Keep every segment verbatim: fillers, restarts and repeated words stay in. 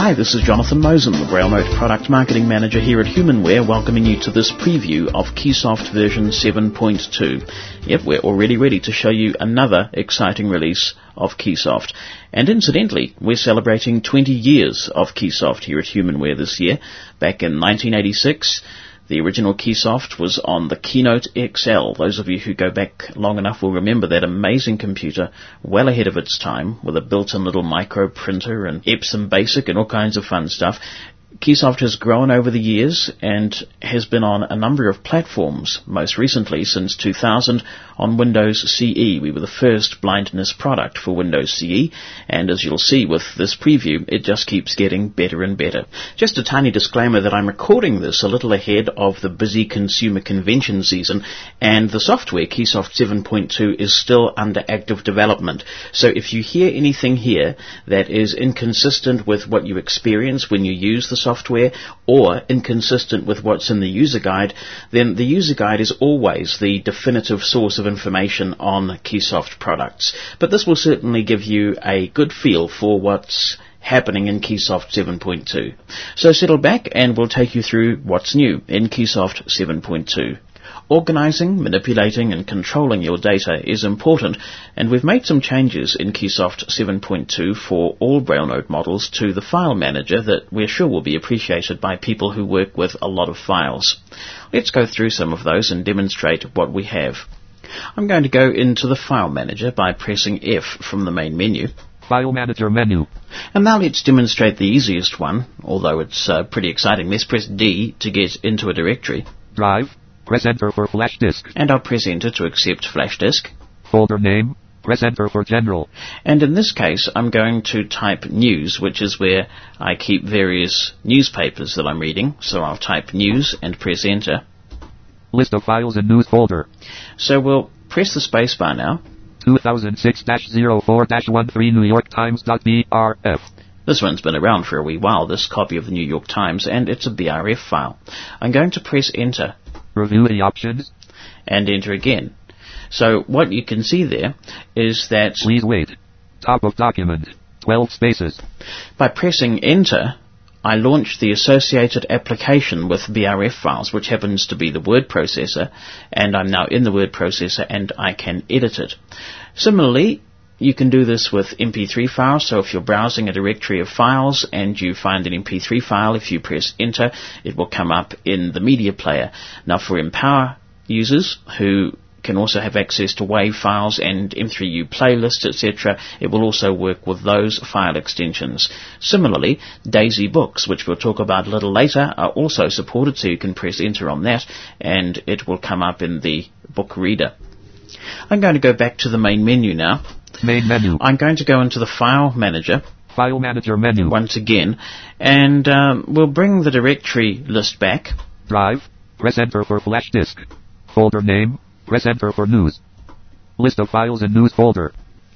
Hi, this is Jonathan Mosen, the Braillemotor Product Marketing Manager here at Humanware, welcoming you to this preview of Keysoft version seven point two. Yep, we're already ready to show you another exciting release of Keysoft. And incidentally, we're celebrating twenty years of Keysoft here at Humanware this year. Back in nineteen eighty-six, the original Keysoft was on the Keynote X L. Those of you who go back long enough will remember that amazing computer, well ahead of its time, with a built-in little micro printer and Epson Basic and all kinds of fun stuff. Keysoft has grown over the years and has been on a number of platforms, most recently since two thousand on Windows C E. We were the first blindness product for Windows C E, and as you'll see with this preview, it just keeps getting better and better. Just a tiny disclaimer that I'm recording this a little ahead of the busy consumer convention season, and the software, Keysoft seven point two, is still under active development. So if you hear anything here that is inconsistent with what you experience when you use the software, or inconsistent with what's in the user guide, then the user guide is always the definitive source of information on Keysoft products. But this will certainly give you a good feel for what's happening in Keysoft seven point two. So settle back and we'll take you through what's new in Keysoft seven point two. Organizing, manipulating and controlling your data is important, and we've made some changes in Keysoft seven point two for all BrailleNote models to the file manager that we're sure will be appreciated by people who work with a lot of files. Let's go through some of those and demonstrate what we have. I'm going to go into the file manager by pressing F from the main menu. File Manager menu. And now let's demonstrate the easiest one, although it's uh, pretty exciting. Let's press D to get into a directory. Drive. Press Enter for flash disk. And I'll press Enter to accept flash disk. Folder name. Press Enter for general. And in this case, I'm going to type news, which is where I keep various newspapers that I'm reading. So I'll type news and press Enter. List of files in news folder. So we'll press the space bar now. two thousand six dash oh four dash thirteen New York Times dot B R F. This one's been around for a wee while, this copy of the New York Times, and it's a B R F file. I'm going to press Enter. Review the options. And enter again. So what you can see there is that... Please wait. Top of document. twelve spaces. By pressing Enter, I launched the associated application with B R F files, which happens to be the word processor, and I'm now in the word processor and I can edit it. Similarly, you can do this with M P three files, so if you're browsing a directory of files and you find an M P three file, if you press Enter, it will come up in the media player. Now for Empower users who can also have access to WAV files and M three U playlists, et cetera, it will also work with those file extensions. Similarly, Daisy Books, which we'll talk about a little later, are also supported, so you can press Enter on that and it will come up in the book reader. I'm going to go back to the main menu now. Main menu. I'm going to go into the File Manager. File Manager menu. Once again. And um, we'll bring the directory list back. Drive. Press Enter for flash disk. Folder name. Press Enter for news. List of files in news folder.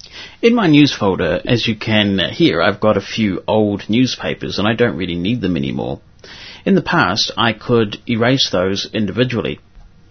In my news folder, as you can hear, I've got a few old newspapers and I don't really need them anymore. In the past, I could erase those individually.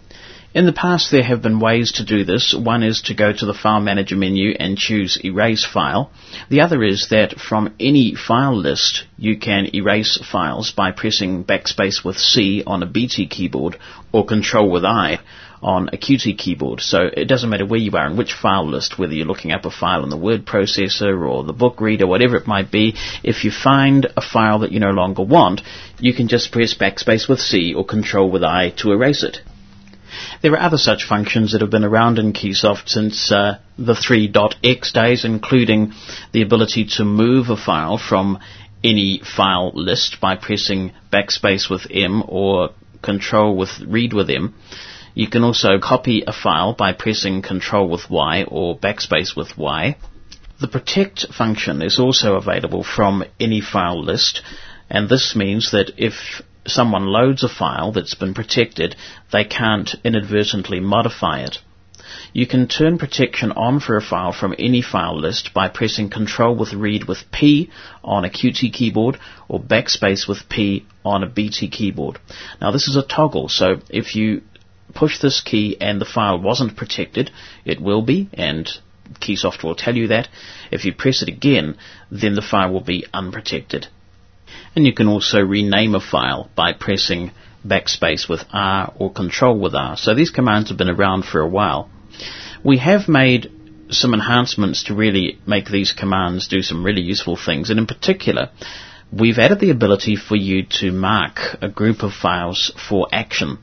In the past, there have been ways to do this. One is to go to the File Manager menu and choose Erase File. The other is that from any file list, you can erase files by pressing backspace with C on a B T keyboard or Control with I on a Q T keyboard. So it doesn't matter where you are in which file list, whether you're looking up a file in the word processor or the book reader, whatever it might be. If you find a file that you no longer want, you can just press backspace with C or Control with I to erase it. There are other such functions that have been around in Keysoft since uh, the three dot X days, including the ability to move a file from any file list by pressing backspace with M or Control with Read with M. You can also copy a file by pressing Control with Y or backspace with Y. The Protect function is also available from any file list, and this means that if someone loads a file that's been protected, they can't inadvertently modify it. You can turn protection on for a file from any file list by pressing Control with Read with P on a Q T keyboard or backspace with P on a B T keyboard. Now this is a toggle, so if you push this key and the file wasn't protected, it will be, and Keysoft will tell you that. If you press it again, then the file will be unprotected. And you can also rename a file by pressing backspace with R or Control with R. So these commands have been around for a while. We have made some enhancements to really make these commands do some really useful things, and in particular we've added the ability for you to mark a group of files for action.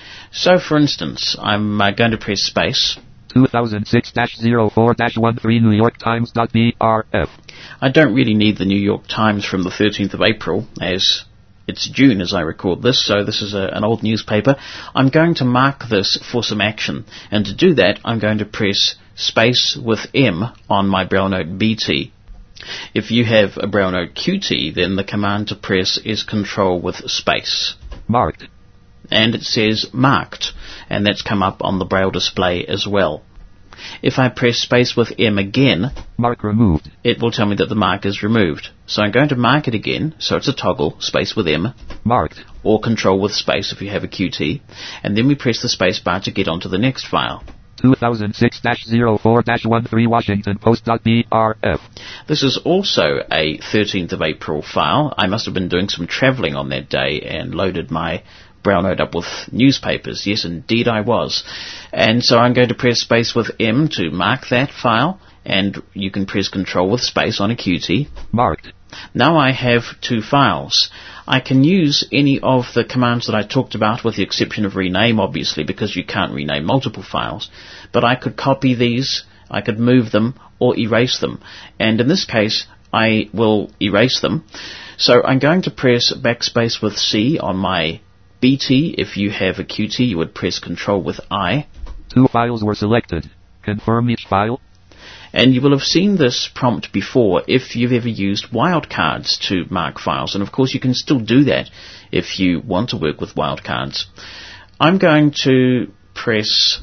So for instance, I'm uh, going to press space. two thousand six dash oh four dash thirteen New York Times dot B R F. I don't really need the New York Times from the thirteenth of April, as it's June as I record this, so this is a, an old newspaper. I'm going to mark this for some action, and to do that I'm going to press space with M on my Braille Note B T. If you have a Braille Note Q T, then the command to press is Control with space. Marked. And it says marked, and that's come up on the Braille display as well. If I press space with M again, mark removed, it will tell me that the mark is removed. So I'm going to mark it again, so it's a toggle, space with M, marked, or Control with space if you have a Q T, and then we press the space bar to get onto the next file. two thousand six dash oh four dash thirteen Washington Post dot B R F. This is also a thirteenth of April file. I must have been doing some travelling on that day and loaded my Braille Note up with newspapers. Yes, indeed I was. And so I'm going to press space with M to mark that file, and you can press Control with space on a Q T. Marked. Now I have two files. I can use any of the commands that I talked about, with the exception of rename, obviously, because you can't rename multiple files. But I could copy these, I could move them, or erase them. And in this case, I will erase them. So I'm going to press backspace with C on my B T. If you have a Q T, you would press Control with I. Two files were selected. Confirm each file. And you will have seen this prompt before if you've ever used wildcards to mark files. And of course you can still do that if you want to work with wildcards. I'm going to press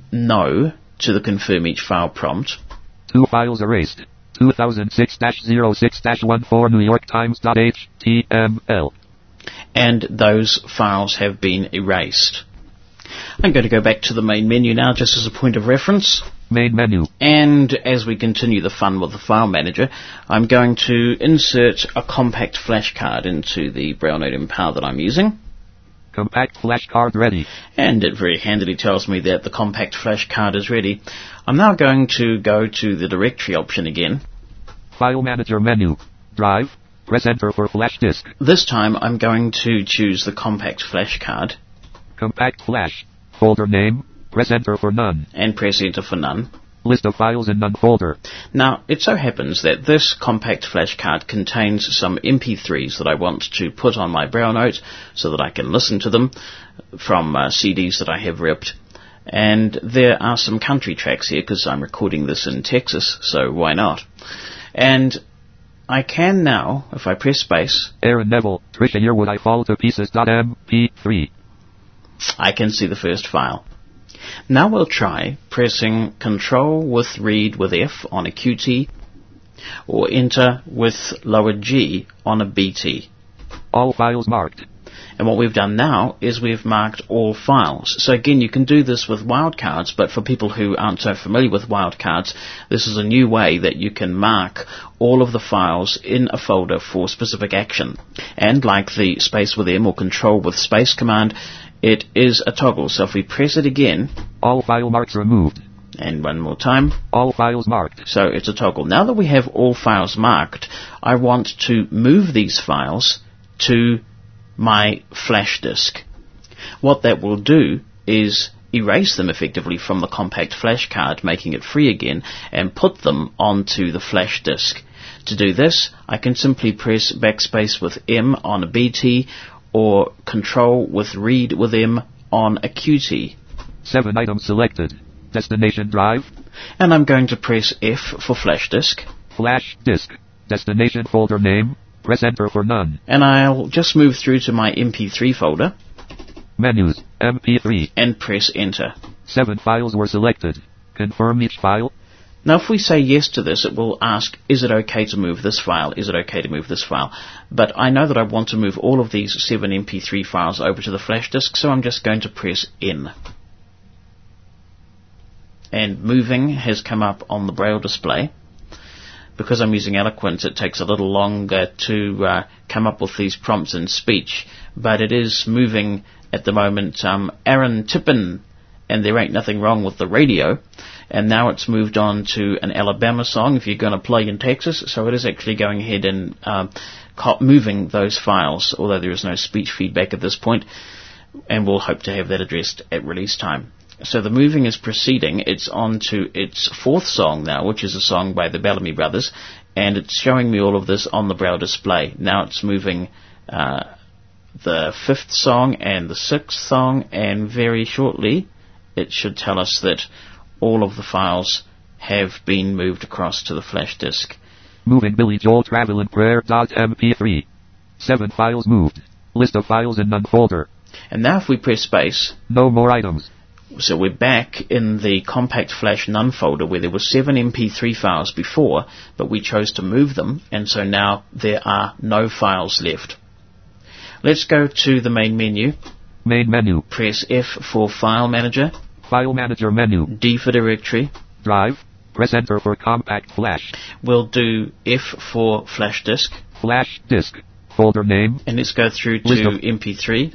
No to the Confirm Each File prompt. Two files erased. two thousand six dash oh six dash fourteen New York Times dot H T M L. And those files have been erased. I'm going to go back to the main menu now, just as a point of reference. Main menu. And as we continue the fun with the file manager, I'm going to insert a compact flash card into the Braille Note Empower that I'm using. Compact flash card ready. And it very handily tells me that the compact flash card is ready. I'm now going to go to the directory option again. File manager menu. Drive. Press enter for flash disk. This time I'm going to choose the compact flash card. Compact flash. Folder name. Press enter for none. And press enter for none. List of files in none folder. Now, it so happens that this compact flash card contains some M P threes that I want to put on my Braille Note so that I can listen to them from uh, C Ds that I have ripped. And there are some country tracks here because I'm recording this in Texas, so why not? And I can now, if I press space... Aaron Neville, Trisha Yearwood, I fall to pieces. M P three. I can see the first file. Now we'll try pressing Control with Read with F on a Q T, or Enter with lower G on a B T. All files marked. And what we've done now is we've marked all files. So again, you can do this with wildcards, but for people who aren't so familiar with wildcards, this is a new way that you can mark all of the files in a folder for specific action. And like the space with M or Control with space command, it is a toggle. So if we press it again... All file marks removed. And one more time. All files marked. So it's a toggle. Now that we have all files marked, I want to move these files to my flash disk. What that will do is erase them effectively from the compact flash card, making it free again, and put them onto the flash disk. To do this, I can simply press backspace with M on a B T, or Control with Read with M on a Q T. Seven items selected. Destination drive. And I'm going to press F for flash disk. Flash disk. Destination folder name. Press enter for none. And I'll just move through to my M P three folder. Menus. M P three. And press enter. Seven files were selected. Confirm each file. Now if we say yes to this, it will ask, is it okay to move this file? Is it okay to move this file? But I know that I want to move all of these seven M P three files over to the flash disk, so I'm just going to press N. And moving has come up on the Braille display. because I'm using Eloquent, it takes a little longer to uh, come up with these prompts in speech, but it is moving at the moment. um, Aaron Tippin and There Ain't Nothing Wrong with the Radio, and now it's moved on to an Alabama song, If You're Gonna Play in Texas, so it is actually going ahead and uh, moving those files, although there is no speech feedback at this point, and we'll hope to have that addressed at release time. So the moving is proceeding. It's on to its fourth song now, which is a song by the Bellamy Brothers, and it's showing me all of this on the Braille display. Now it's moving uh, the fifth song and the sixth song, and very shortly it should tell us that all of the files have been moved across to the flash disk. Moving Billy Joel Travelin' Prayer M P three. Seven files moved. List of files in none folder. And now if we press space, no more items. So we're back in the Compact Flash None folder where there were seven M P three files before, but we chose to move them, and so now there are no files left. Let's go to the main menu. Main menu. Press F for File Manager. File Manager menu. D for Directory. Drive. Press Enter for Compact Flash. We'll do F for Flash Disk. Flash Disk. Folder name. And let's go through to M P three.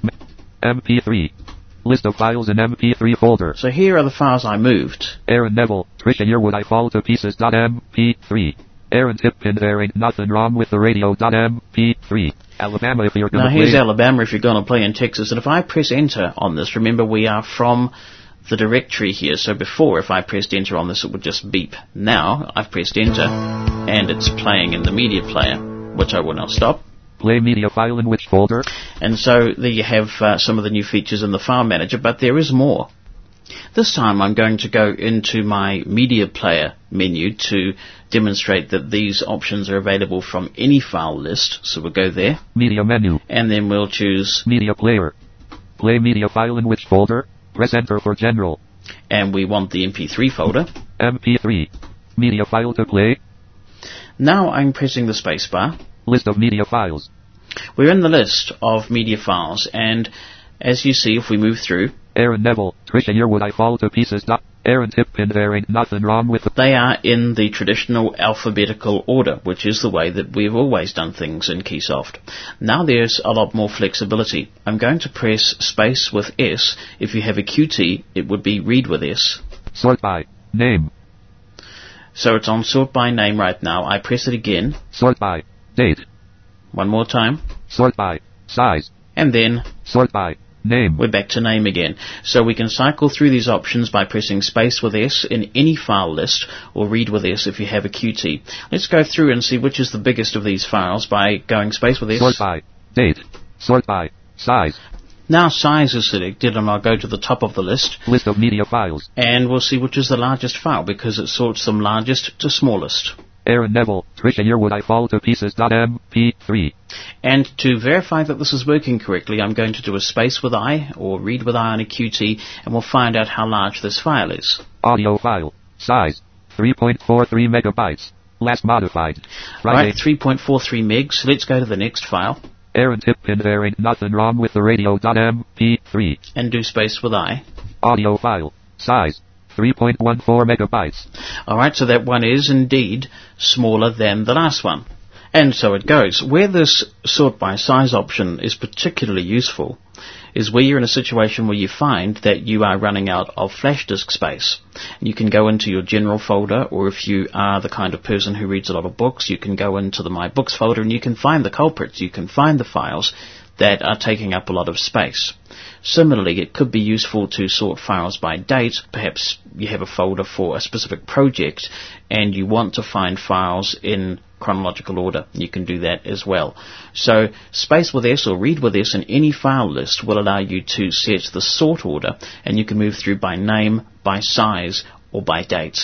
M P three. List of files in M P three folder. So here are the files I moved. Aaron Neville, Trisha Yearwood, I Fall to Pieces. M P three. Aaron Tippin, There Ain't Nothing Wrong with the Radio. M P three. Alabama, If You're Gonna Now Play. here's Alabama, If You're Gonna Play in Texas. And if I press Enter on this, remember we are from the directory here. So before, if I pressed Enter on this, it would just beep. Now I've pressed Enter, and it's playing in the media player, which I will now stop. Play media file in which folder? And so there you have uh, some of the new features in the File Manager, but there is more. This time I'm going to go into my media player menu to demonstrate that these options are available from any file list. So we'll go there. Media menu. And then we'll choose Media Player. Play media file in which folder? Press Enter for General. And we want the M P three folder. M P three. Media file to play. Now I'm pressing the spacebar. List of media files. We're in the list of media files, and as you see, if we move through, Aaron Neville, Trisha Yearwood, I Fall to Pieces. Aaron Tippin, There Ain't Nothing Wrong with the... They are in the traditional alphabetical order, which is the way that we've always done things in Keysoft. Now there's a lot more flexibility. I'm going to press space with S. If you have a Q T, it would be read with S. Sort by name. So it's on sort by name right now. I press it again. Sort by date. One more time. Sort by size. And then sort by name. We're back to name again. So we can cycle through these options by pressing space with S in any file list, or read with S if you have a Q T. Let's go through and see which is the biggest of these files by going space with S. Sort by date. Sort by size. Now size is selected, and I'll go to the top of the list. List of media files. And we'll see which is the largest file, because it sorts them largest to smallest. Aaron Neville, Trisha Yearwood, I Fall to Pieces. M P three. And to verify that this is working correctly, I'm going to do a space with I, or read with I on a Q T, and we'll find out how large this file is. Audio file. Size. three point four three megabytes. Last modified. Friday. Right, three point four three megs. Let's go to the next file. Aaron Tippin, There Ain't Nothing Wrong with the Radio. M P three. And do space with I. Audio file. Size. three point one four megabytes. Alright, so that one is indeed smaller than the last one. And so it goes. Where this sort by size option is particularly useful is where you're in a situation where you find that you are running out of flash disk space. You can go into your general folder, or if you are the kind of person who reads a lot of books, you can go into the My Books folder and you can find the culprits. You can find the files that are taking up a lot of space. Similarly, it could be useful to sort files by date. Perhaps you have a folder for a specific project and you want to find files in chronological order. You can do that as well. So space with S or read with S in any file list will allow you to set the sort order, and you can move through by name, by size, or by date.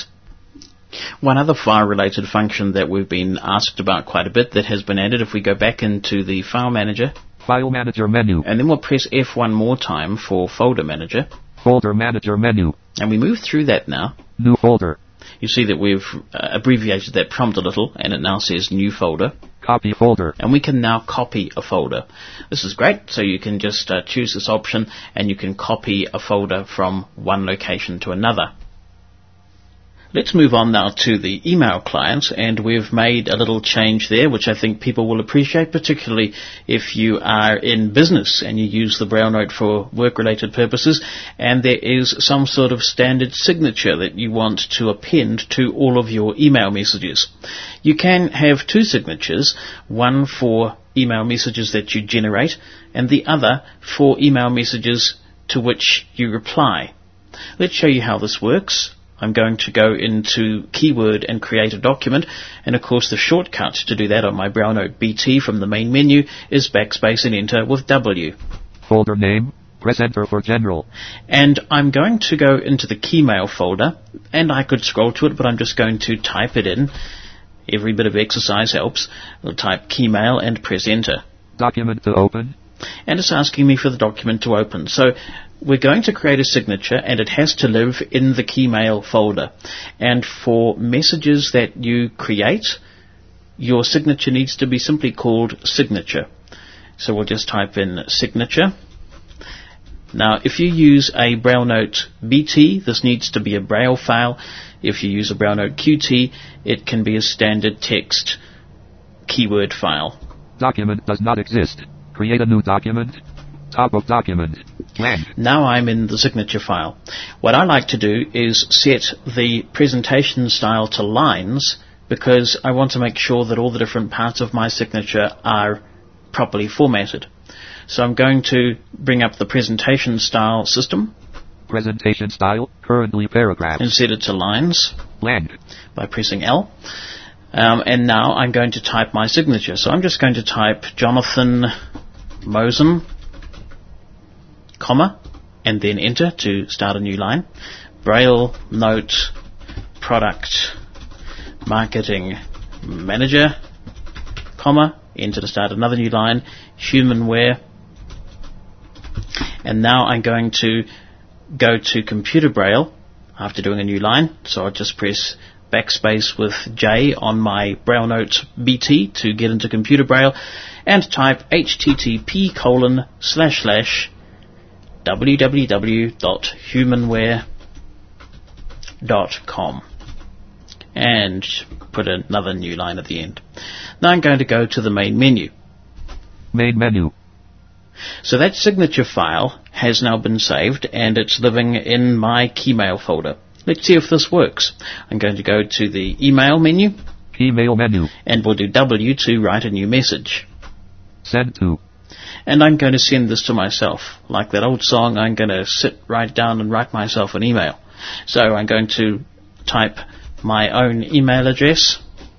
One other file-related function that we've been asked about quite a bit that has been added, if we go back into the File Manager, File Manager menu, and then we'll press F one more time for Folder Manager. Folder Manager menu. And we move through that now. New folder. You see that we've uh, abbreviated that prompt a little, and it now says New Folder. Copy folder. And we can now copy a folder. This is great, so you can just uh, choose this option, and you can copy a folder from one location to another. Let's move on now to the email client, and we've made a little change there, which I think people will appreciate, particularly if you are in business and you use the Braille Note for work-related purposes, and there is some sort of standard signature that you want to append to all of your email messages. You can have two signatures, one for email messages that you generate, and the other for email messages to which you reply. Let's show you how this works. I'm going to go into Keyword and create a document, and of course the shortcut to do that on my Braille Note B T from the main menu is backspace and enter with W. Folder name, press enter for general. And I'm going to go into the Keymail folder, and I could scroll to it, but I'm just going to type it in. Every bit of exercise helps. I'll type Keymail and press enter. Document to open. And it's asking me for the document to open. So we're going to create a signature, and it has to live in the Keymail folder. And for messages that you create, your signature needs to be simply called signature. So we'll just type in signature. Now, if you use a Braille Note B T, this needs to be a Braille file. If you use a Braille Note Q T, it can be a standard text keyword file. Document does not exist. Create a new document. Top of document. Blank. Now I'm in the signature file. What I like to do is set the presentation style to lines, because I want to make sure that all the different parts of my signature are properly formatted. So I'm going to bring up the presentation style system. Presentation style, currently paragraph. And set it to lines. Blank. By pressing L. Um, and now I'm going to type my signature. So I'm just going to type Jonathan Mosen, comma, and then enter to start a new line. Braille Note Product Marketing Manager, comma, enter to start another new line. Humanware. And now I'm going to go to Computer Braille after doing a new line. So I'll just press backspace with J on my Braille Note B T to get into Computer Braille, and type http colon slash slash www dot humanware dot com and put another new line at the end. Now I'm going to go to the main menu. Main menu. So that signature file has now been saved, and it's living in my Keymail folder. Let's see if this works. I'm going to go to the email menu. Email menu. And we'll do W to write a new message. Send to. And I'm going to send this to myself. Like that old song, I'm going to sit right down and write myself an email. So I'm going to type my own email address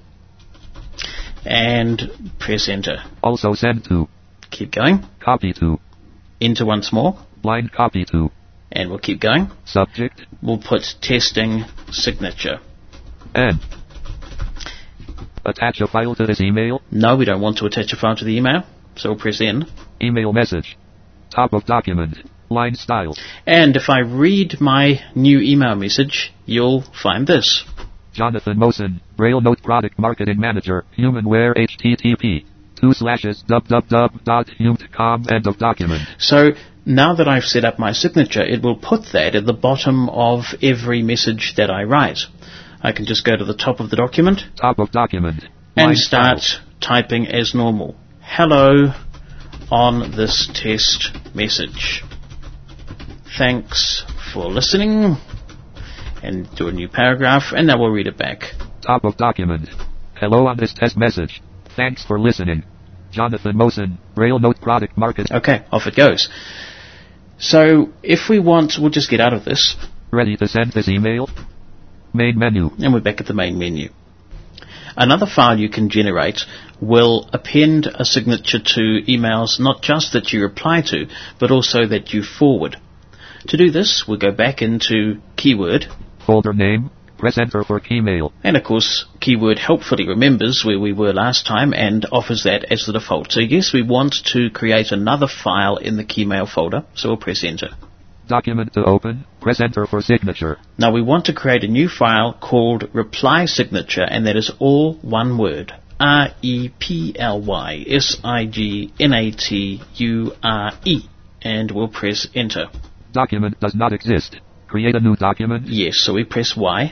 and press enter. Also send to. Keep going. Copy to. Enter once more. Blind copy to. And we'll keep going. Subject. We'll put testing signature. And. Attach a file to this email. No, we don't want to attach a file to the email, so we'll press N. Email message. Top of document. Line style. And if I read my new email message, you'll find this. Jonathan Mosen, Braille Note Product Marketing Manager, Humanware H T T P. Two slashes www dot hume dot com end of document. So now that I've set up my signature, it will put that at the bottom of every message that I write. I can just go to the top of the document. Top of document. And Line start style. Typing as normal. Hello on this test message. Thanks for listening. And do a new paragraph, and now we'll read it back. Top of document. Hello on this test message. Thanks for listening. Jonathan Mosen, Braille Note Product Market. Okay, off it goes. So, if we want, we'll just get out of this. Ready to send this email? Main menu. And we're back at the main menu. Another file you can generate will append a signature to emails not just that you reply to, but also that you forward. To do this, we'll go back into Keyword. Folder name. Press enter for Keymail. And of course, Keyword helpfully remembers where we were last time and offers that as the default. So yes, we want to create another file in the Keymail folder, so we'll press enter. Document to open. Press enter for signature. Now we want to create a new file called reply signature, and that is all one word. R E P L Y S I G N A T U R E. And we'll press enter. Document does not exist. Create a new document. Yes, so we press Y.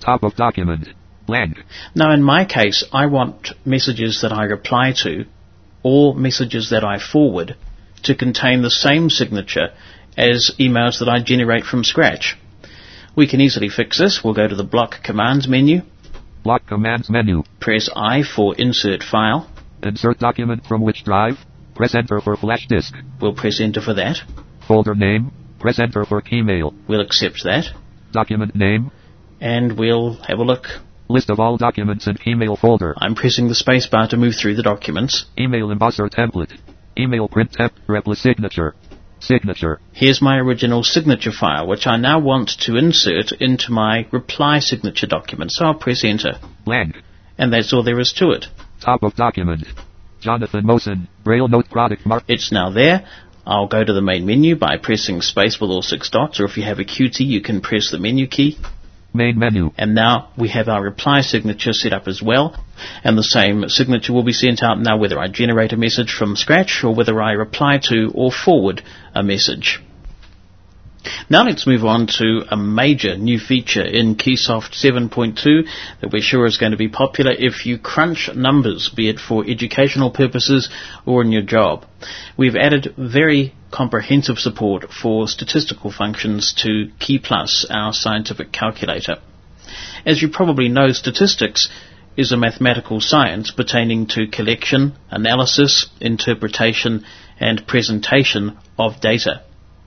Top of document. Blank. Now in my case, I want messages that I reply to, or messages that I forward, to contain the same signature as emails that I generate from scratch. We can easily fix this. We'll go to the Block Commands menu. Block Commands menu. Press I for Insert File. Insert document from which drive? Press Enter for flash disk. We'll press Enter for that. Folder name. Press Enter for Keymail. We'll accept that. Document name. And we'll have a look. List of all documents in Email folder. I'm pressing the spacebar to move through the documents. Email embosser template. Email print temp. Repli signature. Signature. Here's my original signature file, which I now want to insert into my reply signature document. So I'll press Enter. Blank. And that's all there is to it. Top of document. Jonathan Mosen, Braille Note Product Mark. It's now there. I'll go to the main menu by pressing space with all six dots, or if you have a Q T, you can press the menu key. Main menu. And now we have our reply signature set up as well. And the same signature will be sent out now whether I generate a message from scratch or whether I reply to or forward a message. Now let's move on to a major new feature in Keysoft seven point two that we're sure is going to be popular if you crunch numbers, be it for educational purposes or in your job. We've added very comprehensive support for statistical functions to KeyPlus, our scientific calculator. As you probably know, statistics is a mathematical science pertaining to collection, analysis, interpretation, and presentation of data.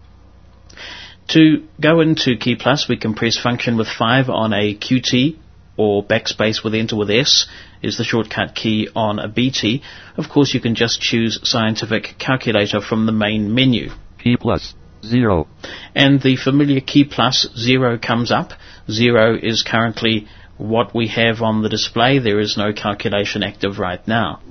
To go into KeyPlus, we can press function with five on a Q T, or backspace with enter with S is the shortcut key on a B T. Of course, you can just choose Scientific Calculator from the main menu. KeyPlus, zero. And the familiar KeyPlus, zero comes up. Zero is currently what we have on the display. There is no calculation active right now.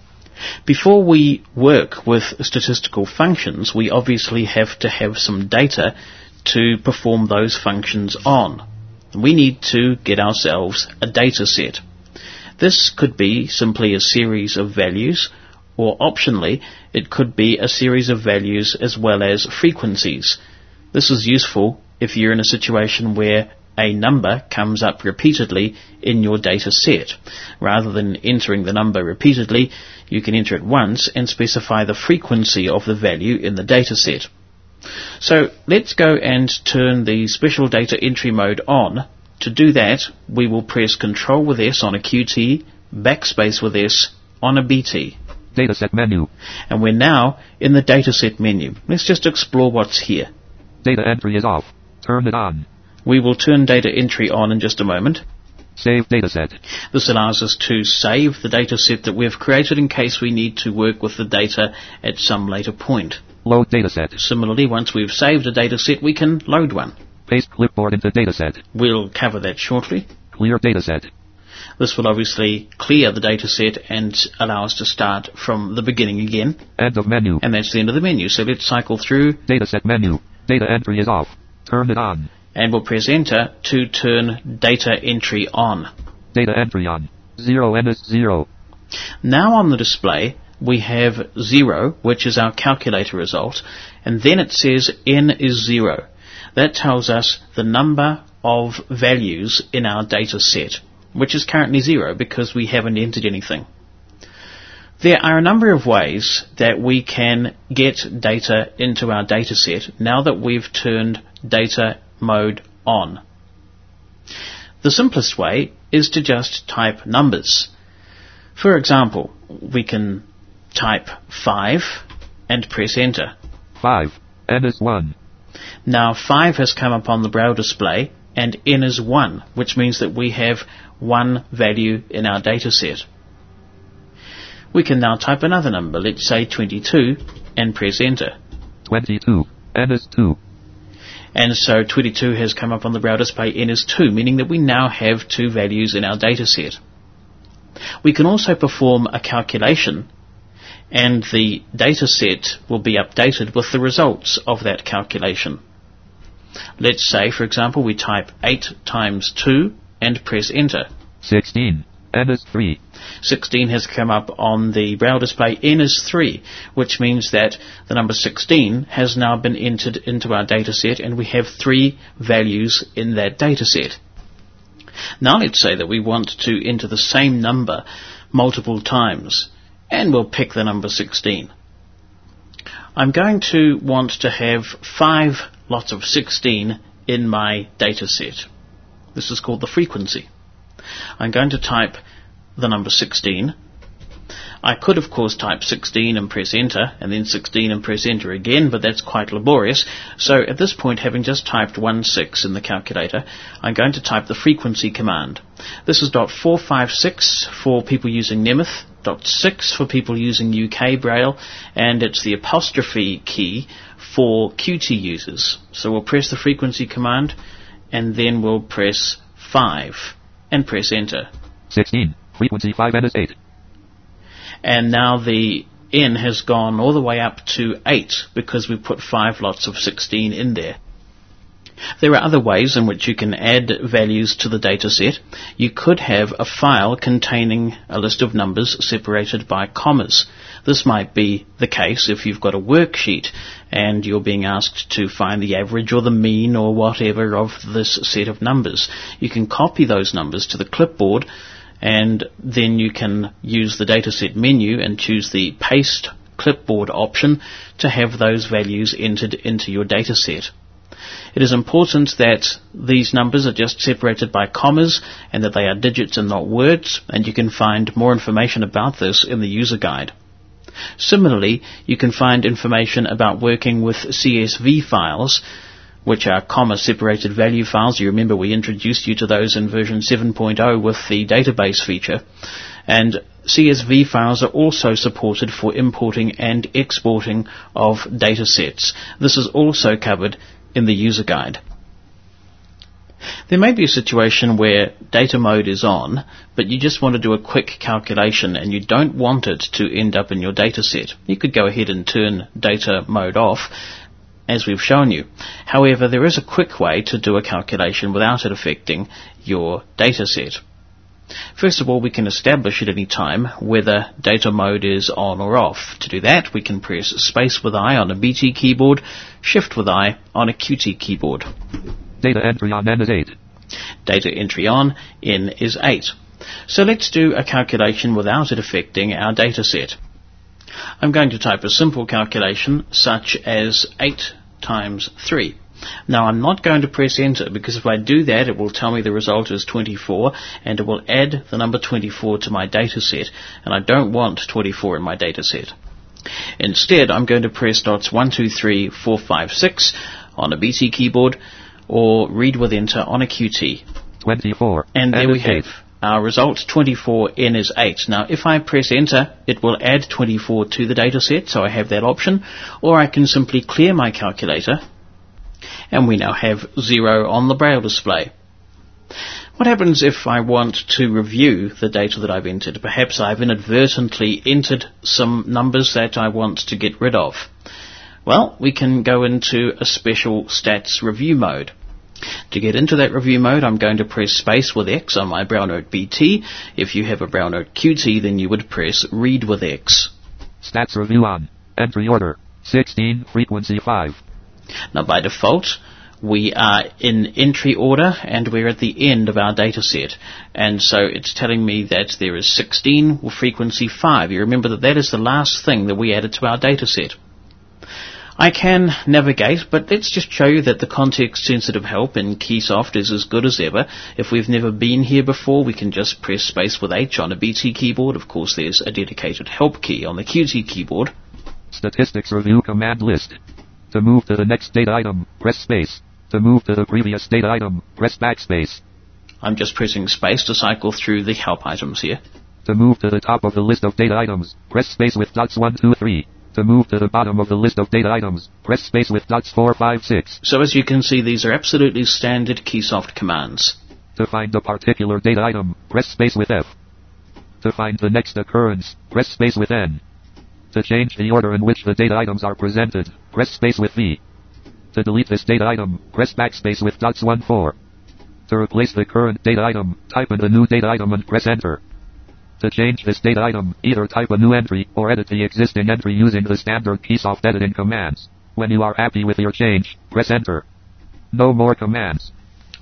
Before we work with statistical functions, we obviously have to have some data to perform those functions on. We need to get ourselves a data set. This could be simply a series of values, or optionally, it could be a series of values as well as frequencies. This is useful if you're in a situation where a number comes up repeatedly in your data set. Rather than entering the number repeatedly, you can enter it once and specify the frequency of the value in the data set. So let's go and turn the special data entry mode on. To do that, we will press Control with S on a Q T, backspace with S on a B T. Dataset menu. And we're now in the dataset menu. Let's just explore what's here. Data entry is off. Turn it on. We will turn data entry on in just a moment. Save dataset. This allows us to save the dataset that we've created in case we need to work with the data at some later point. Load dataset. Similarly, once we've saved a dataset, we can load one. Paste clipboard into dataset. We'll cover that shortly. Clear dataset. This will obviously clear the dataset and allow us to start from the beginning again. End of menu. And that's the end of the menu. So let's cycle through. Dataset menu. Data entry is off. Turn it on. And we'll press Enter to turn data entry on. Data entry on. Zero N is zero. Now on the display, we have zero, which is our calculator result, and then it says N is zero. That tells us the number of values in our data set, which is currently zero because we haven't entered anything. There are a number of ways that we can get data into our data set now that we've turned data mode on. The simplest way is to just type numbers. For example, we can type five and press enter. five. N is one. Now five has come up on the Braille display and N is one, which means that we have one value in our data set. We can now type another number, let's say twenty-two, and press enter. twenty-two. N is two. And so twenty-two has come up on the Braille display, N is two, meaning that we now have two values in our data set. We can also perform a calculation, and the data set will be updated with the results of that calculation. Let's say, for example, we type eight times two and press enter. sixteen. N is three. sixteen has come up on the Braille display, N is three, which means that the number sixteen has now been entered into our data set and we have three values in that data set. Now let's say that we want to enter the same number multiple times, and we'll pick the number sixteen. I'm going to want to have five lots of sixteen in my data set. This is called the frequency. I'm going to type the number sixteen. I could of course type sixteen and press enter, and then sixteen and press enter again, but that's quite laborious. So at this point, having just typed one six in the calculator, I'm going to type the frequency command. This is dot four five six for people using Nemeth, dot six for people using U K Braille, and it's the apostrophe key for Q T users. So we'll press the frequency command, and then we'll press five and press enter. sixteen, frequency five and eight. And now the N has gone all the way up to eight because we put five lots of sixteen in there. There are other ways in which you can add values to the data set. You could have a file containing a list of numbers separated by commas. This might be the case if you've got a worksheet and you're being asked to find the average or the mean or whatever of this set of numbers. You can copy those numbers to the clipboard, and then you can use the dataset menu and choose the paste clipboard option to have those values entered into your dataset. It is important that these numbers are just separated by commas and that they are digits and not words, and you can find more information about this in the user guide. Similarly, you can find information about working with C S V files, which are comma-separated value files. You remember we introduced you to those in version seven point oh with the database feature. And C S V files are also supported for importing and exporting of datasets. This is also covered in the user guide. There may be a situation where data mode is on, but you just want to do a quick calculation and you don't want it to end up in your dataset. You could go ahead and turn data mode off, as we've shown you. However, there is a quick way to do a calculation without it affecting your dataset. First of all, we can establish at any time whether data mode is on or off. To do that, we can press space with I on a B T keyboard, shift with I on a Q T keyboard. Data entry on N is eight. Data entry on N is eight. So let's do a calculation without it affecting our dataset. I'm going to type a simple calculation such as eight times three. Now I'm not going to press enter because if I do that it will tell me the result is twenty-four and it will add the number twenty-four to my data set, and I don't want twenty-four in my data set. Instead I'm going to press dots one, two, three, four, five, six on a B T keyboard or read with enter on a Q T. twenty-four. And there we have our result, twenty-four, N is eight. Now if I press enter, it will add twenty-four to the data set, so I have that option, or I can simply clear my calculator, and we now have zero on the Braille display. What happens if I want to review the data that I've entered? Perhaps I've inadvertently entered some numbers that I want to get rid of. Well, we can go into a special stats review mode. To get into that review mode, I'm going to press space with X on my BrailleNote B T. If you have a BrailleNote Q T, then you would press read with X. Stats review on. Entry order. sixteen, frequency five. Now by default, we are in entry order and we're at the end of our data set. And so it's telling me that there is sixteen with frequency five. You remember that that is the last thing that we added to our data set. I can navigate, but let's just show you that the context-sensitive help in Keysoft is as good as ever. If we've never been here before, we can just press space with H on a B T keyboard. Of course, there's a dedicated help key on the Q T keyboard. Statistics review command list. To move to the next data item, press space. To move to the previous data item, press backspace. I'm just pressing space to cycle through the help items here. To move to the top of the list of data items, press space with dots one, two, three. To move to the bottom of the list of data items, press space with dots four, five, six. So as you can see, these are absolutely standard Keysoft commands. To find a particular data item, press space with F. To find the next occurrence, press space with N. To change the order in which the data items are presented, press space with V. To delete this data item, press backspace with dots one, four. To replace the current data item, type in the new data item and press enter. To change this data item, either type a new entry or edit the existing entry using the standard Keysoft editing commands. When you are happy with your change, press enter. No more commands.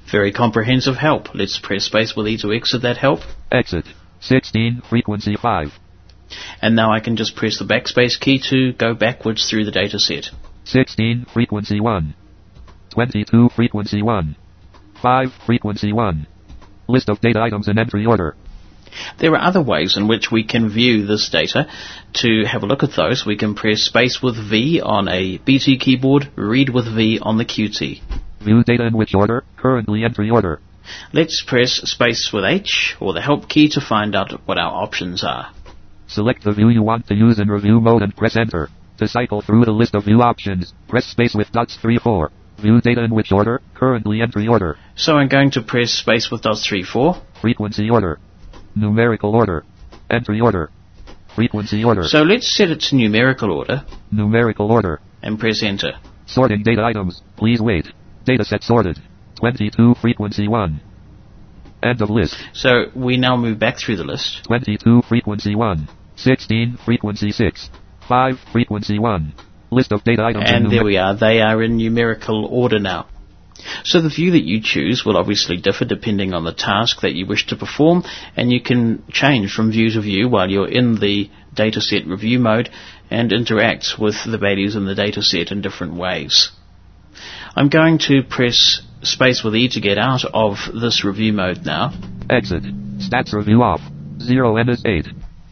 Very comprehensive help. Let's press space with E to exit that help. Exit. sixteen, frequency five. And now I can just press the backspace key to go backwards through the data set. sixteen, frequency one. twenty-two, frequency one. five, frequency one. List of data items in entry order. There are other ways in which we can view this data. To have a look at those, we can press space with V on a B T keyboard, read with V on the Q T. View data in which order? Currently entry order. Let's press space with H or the help key to find out what our options are. Select the view you want to use in review mode and press enter. To cycle through the list of view options, press space with dots three four. View data in which order? Currently entry order. So I'm going to press space with dots three four. Frequency order. Numerical order. Entry order. Frequency order. So let's set it to numerical order. Numerical order. And press enter. Sorting data items. Please wait. Dataset sorted. twenty-two, frequency one. End of list. So we now move back through the list. twenty-two, frequency one. sixteen, frequency six. five, frequency one. List of data items. And there we are. They are in numerical order now. So the view that you choose will obviously differ depending on the task that you wish to perform, and you can change from view to view while you're in the dataset review mode and interact with the values in the dataset in different ways. I'm going to press space with E to get out of this review mode now. Exit. Stats review off. zero N is eight.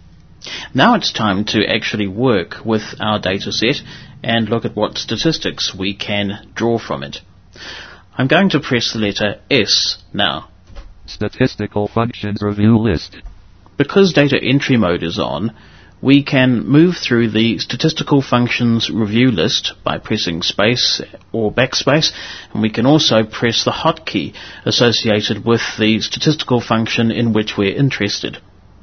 Now it's time to actually work with our dataset and look at what statistics we can draw from it. I'm going to press the letter S now. Statistical functions review list. Because data entry mode is on, we can move through the statistical functions review list by pressing space or backspace, and we can also press the hotkey associated with the statistical function in which we're interested.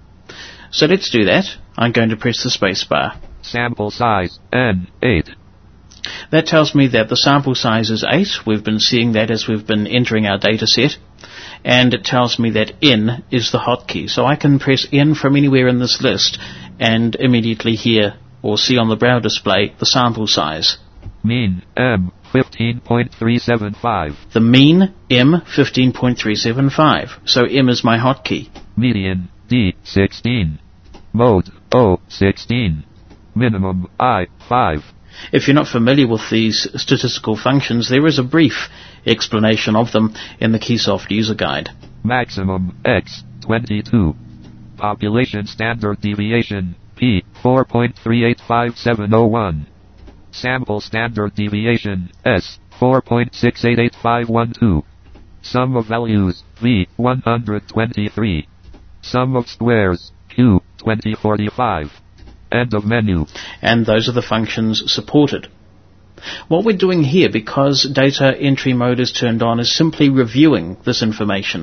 So let's do that. I'm going to press the space bar. Sample size N eight. That tells me that the sample size is eight. We've been seeing that as we've been entering our data set. And it tells me that N is the hotkey. So I can press N from anywhere in this list and immediately hear or see on the browser display the sample size. Mean M fifteen point three seven five. The mean M fifteen point three seven five. So M is my hotkey. Median D sixteen. Mode O sixteen. Minimum I five. If you're not familiar with these statistical functions, there is a brief explanation of them in the Keysoft user guide. Maximum X twenty-two. Population standard deviation P four point three eight five seven zero one. Sample standard deviation S four point six eight eight five one two. Sum of values V one hundred twenty-three. Sum of squares Q twenty forty-five. End of menu. And those are the functions supported. What we're doing here, because data entry mode is turned on, is simply reviewing this information.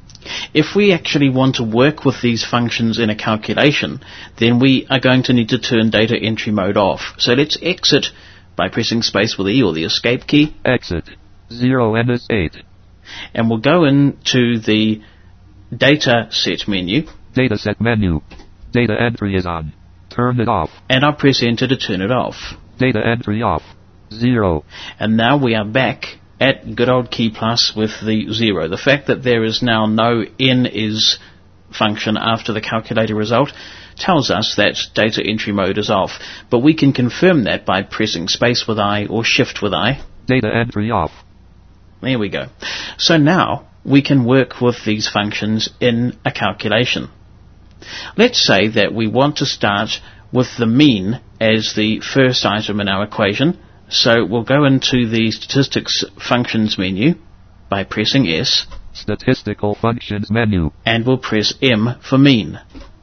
If we actually want to work with these functions in a calculation, then we are going to need to turn data entry mode off. So let's exit by pressing space with E or the escape key. Exit. zero N is eight. And we'll go into the data set menu. Data set menu. Data entry is on. Turn it off. And I'll press enter to turn it off. Data entry off. Zero. And now we are back at good old key plus with the zero. The fact that there is now no N is function after the calculator result tells us that data entry mode is off. But we can confirm that by pressing space with I or shift with I. Data entry off. There we go. So now we can work with these functions in a calculation. Let's say that we want to start with the mean as the first item in our equation. So we'll go into the statistics functions menu by pressing S. Statistical functions menu. And we'll press M for mean.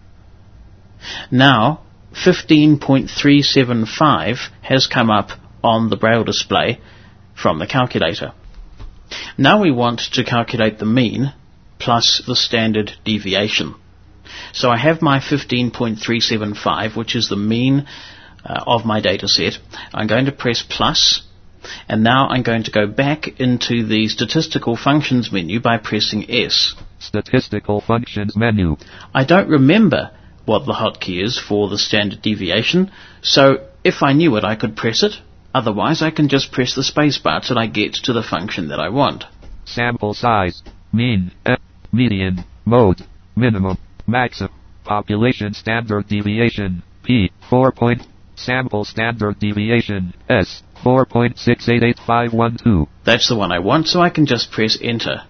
Now fifteen point three seven five has come up on the braille display from the calculator. Now we want to calculate the mean plus the standard deviation. So I have my fifteen point three seven five, which is the mean uh, of my data set. I'm going to press plus, and now I'm going to go back into the statistical functions menu by pressing S. Statistical functions menu. I don't remember what the hotkey is for the standard deviation, so if I knew it, I could press it. Otherwise, I can just press the spacebar till I get to the function that I want. sample size, mean, eh, median, mode, minimum, maximum, population standard deviation, P, four point, sample standard deviation, S, four point six eight eight five one two. That's the one I want, so I can just press enter.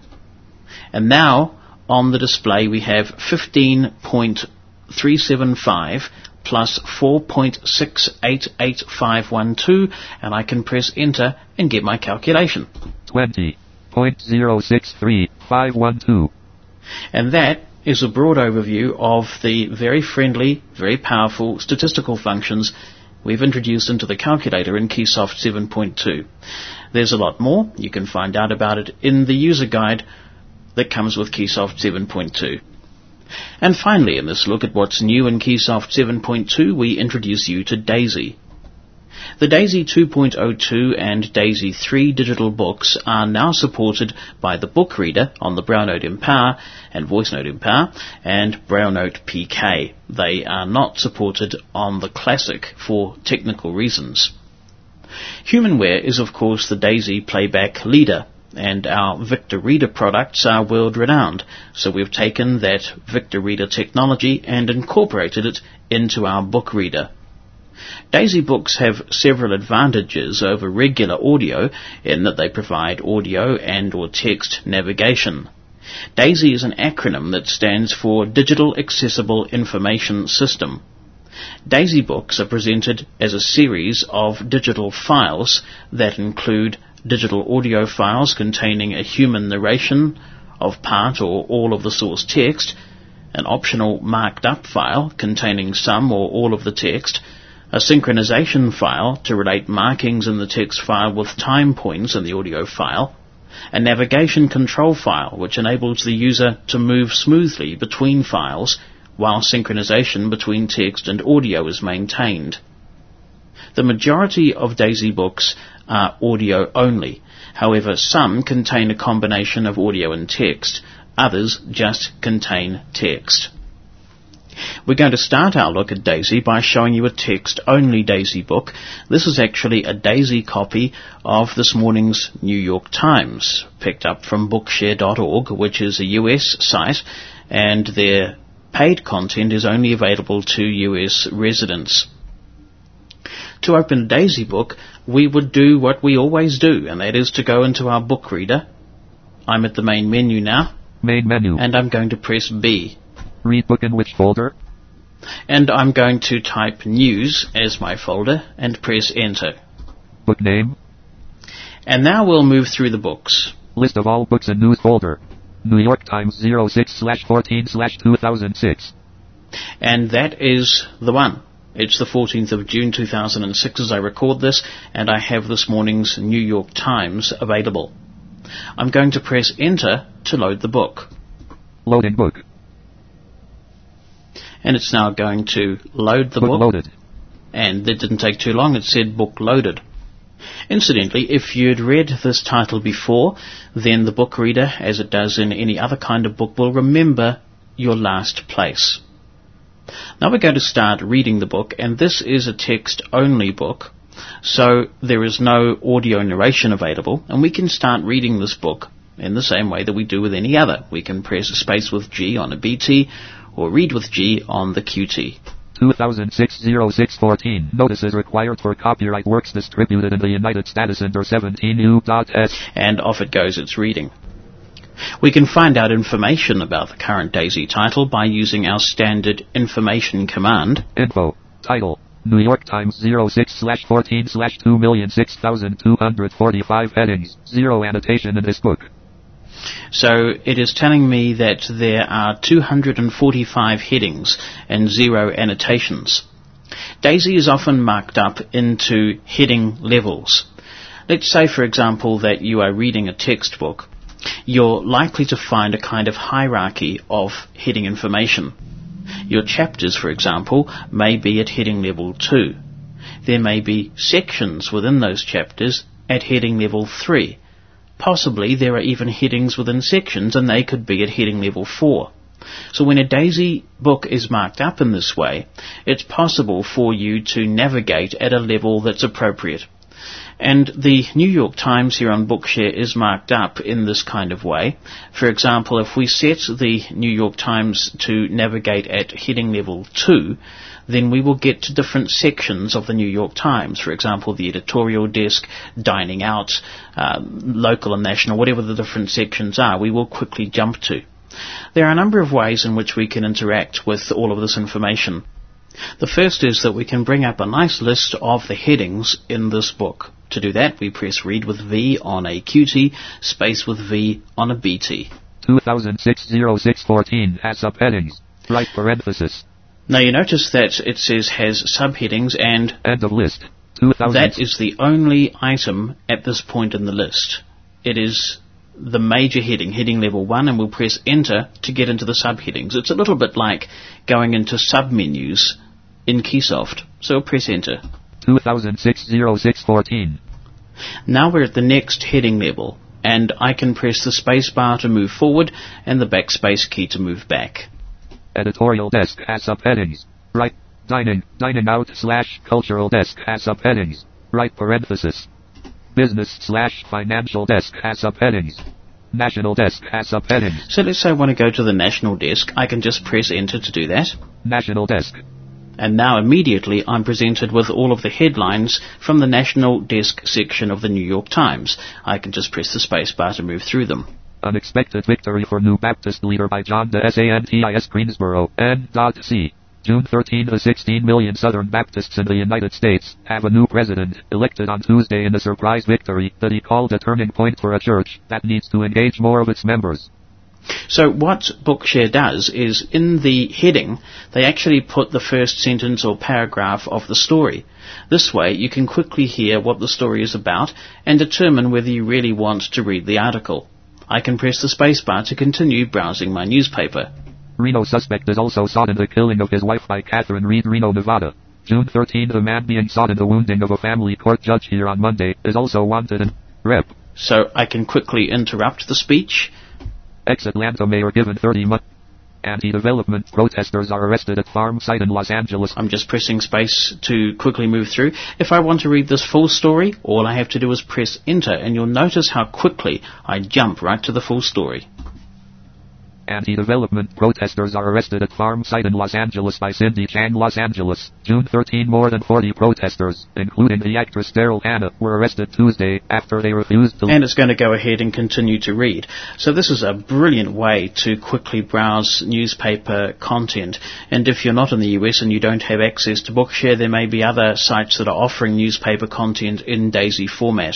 And now, on the display we have fifteen point three seven five plus four point six eight eight five one two, and I can press enter and get my calculation. twenty point zero six three five one two. And that is a broad overview of the very friendly, very powerful statistical functions we've introduced into the calculator in Keysoft seven point two. There's a lot more. You can find out about it in the user guide that comes with Keysoft seven point two. And finally, in this look at what's new in Keysoft seven point two, we introduce you to DAISY. The DAISY two point oh two and DAISY three digital books are now supported by the book reader on the BrailleNote Empower and VoiceNote Empower and BrailleNote P K. They are not supported on the Classic for technical reasons. HumanWare is of course the DAISY playback leader, and our Victor Reader products are world-renowned, so we've taken that Victor Reader technology and incorporated it into our book reader. DAISY books have several advantages over regular audio in that they provide audio and or text navigation. DAISY is an acronym that stands for Digital Accessible Information System. DAISY books are presented as a series of digital files that include digital audio files containing a human narration of part or all of the source text, an optional marked up file containing some or all of the text, a synchronization file to relate markings in the text file with time points in the audio file, a navigation control file which enables the user to move smoothly between files while synchronization between text and audio is maintained. The majority of DAISY books are audio only. However, some contain a combination of audio and text. Others just contain text. We're going to start our look at DAISY by showing you a text-only DAISY book. This is actually a DAISY copy of this morning's New York Times, picked up from bookshare dot org, which is a U S site, and their paid content is only available to U S residents. To open a DAISY book, we would do what we always do, and that is to go into our book reader. I'm at the main menu now. Main menu. And I'm going to press B. Read book in which folder? And I'm going to type News as my folder and press Enter. Book name? And now we'll move through the books. List of all books in News folder. New York Times oh six slash fourteen slash two thousand six. And that is the one. It's the fourteenth of June two thousand six as I record this, and I have this morning's New York Times available. I'm going to press Enter to load the book. Loading book. And it's now going to load the book. book. Loaded. And it didn't take too long, it said book loaded. Incidentally, if you'd read this title before, then the book reader, as it does in any other kind of book, will remember your last place. Now we're going to start reading the book, and this is a text-only book, so there is no audio narration available, and we can start reading this book in the same way that we do with any other. We can press space with G on a B T, or read with G on the Q T. two thousand six oh six fourteen. Notices required for copyright works distributed in the United States under seventeen U S. And off it goes, it's reading. We can find out information about the current DAISY title by using our standard information command. Info. Title. New York Times oh six slash fourteen slash two million six thousand two hundred forty-five headings. Zero annotation in this book. So it is telling me that there are two hundred forty-five headings and zero annotations. DAISY is often marked up into heading levels. Let's say, for example, that you are reading a textbook. You're likely to find a kind of hierarchy of heading information. Your chapters, for example, may be at heading level two. There may be sections within those chapters at heading level three. Possibly there are even headings within sections, and they could be at heading level four. So when a DAISY book is marked up in this way, it's possible for you to navigate at a level that's appropriate. And the New York Times here on Bookshare is marked up in this kind of way. For example, if we set the New York Times to navigate at heading level two, then we will get to different sections of the New York Times. For example, the editorial desk, dining out, uh, local and national, whatever the different sections are, we will quickly jump to. There are a number of ways in which we can interact with all of this information. The first is that we can bring up a nice list of the headings in this book. To do that, we press read with V on a Q T, space with V on a B T. two thousand six oh six fourteen has subheadings. Right parenthesis. Now you notice that it says has subheadings and end of list. two thousand That is the only item at this point in the list. It is the major heading, heading level one, and we'll press enter to get into the subheadings. It's a little bit like going into submenus in Keysoft. So press enter. two thousand six oh six fourteen. Now we're at the next heading level, and I can press the space bar to move forward and the backspace key to move back. Editorial desk has subheadings. Right, dining, dining out slash cultural desk has subheadings. Right parenthesis. Business slash financial desk has subheadings. National desk has subheadings. So let's say I want to go to the national desk. I can just press enter to do that. National desk. And now immediately I'm presented with all of the headlines from the National Desk section of the New York Times. I can just press the space bar to move through them. Unexpected victory for new Baptist leader by John DeSantis Greensboro. N C. June thirteenth, the sixteen million Southern Baptists in the United States have a new president, elected on Tuesday in a surprise victory that he called a turning point for a church that needs to engage more of its members. So what Bookshare does is, in the heading, they actually put the first sentence or paragraph of the story. This way you can quickly hear what the story is about and determine whether you really want to read the article. I can press the spacebar to continue browsing my newspaper. Reno suspect is also sought in the killing of his wife by Catherine Reed, Reno, Nevada. June thirteenth, the man being sought in the wounding of a family court judge here on Monday is also wanted in Rep. So I can quickly interrupt the speech. Ex-Atlanta mayor given thirty months. Anti-development protesters are arrested at farm site in Los Angeles. I'm just pressing space to quickly move through. If I want to read this full story, all I have to do is press enter, and you'll notice how quickly I jump right to the full story. Anti-development protesters are arrested at farm site in Los Angeles by Cindy Chang. Los Angeles, June thirteenth. More than forty protesters, including the actress Daryl Hannah, were arrested Tuesday after they refused to... And it's going to go ahead and continue to read. So this is a brilliant way to quickly browse newspaper content. And if you're not in the U S and you don't have access to Bookshare, there may be other sites that are offering newspaper content in DAISY format.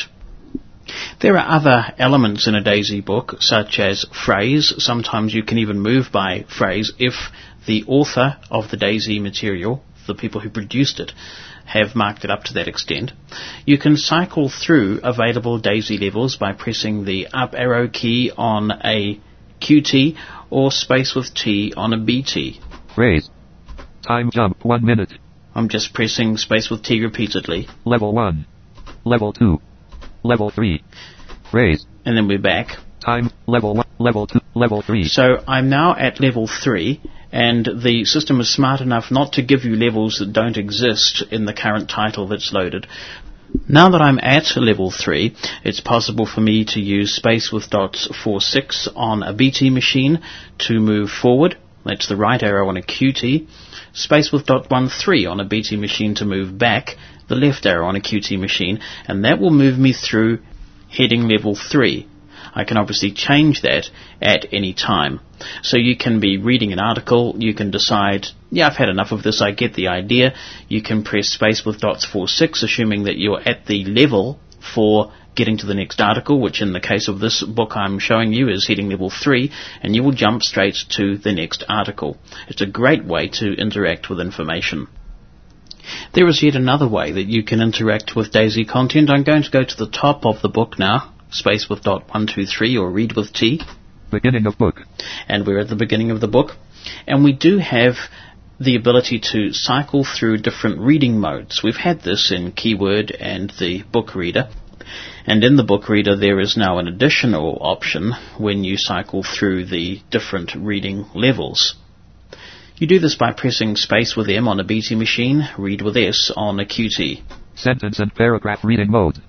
There are other elements in a DAISY book, such as phrase. Sometimes you can even move by phrase if the author of the DAISY material, the people who produced it, have marked it up to that extent. You can cycle through available DAISY levels by pressing the up arrow key on a Q T or space with T on a B T. Phrase. Time jump one minute. I'm just pressing space with T repeatedly. Level one. Level two. Level three. Phrase. And then we're back. Time, level one, level two, level three. So I'm now at level three, and the system is smart enough not to give you levels that don't exist in the current title that's loaded. Now that I'm at level three, it's possible for me to use space with dots four six on a B T machine to move forward. That's the right arrow on a Q T. Space with dot one three on a B T machine to move back. The left arrow on a Q T machine, and that will move me through heading level three. I can obviously change that at any time. So you can be reading an article, you can decide, yeah, I've had enough of this, I get the idea. You can press space with dots four six, assuming that you're at the level for getting to the next article, which in the case of this book I'm showing you is heading level three, and you will jump straight to the next article. It's a great way to interact with information. There is yet another way that you can interact with DAISY content. I'm going to go to the top of the book now, space with dot one two three or read with T. Beginning of book. And we're at the beginning of the book. And we do have the ability to cycle through different reading modes. We've had this in Keyword and the Book Reader. And in the Book Reader there is now an additional option when you cycle through the different reading levels. You do this by pressing space with M on a B T machine, read with S on a Q T. Sentence and paragraph reading mode.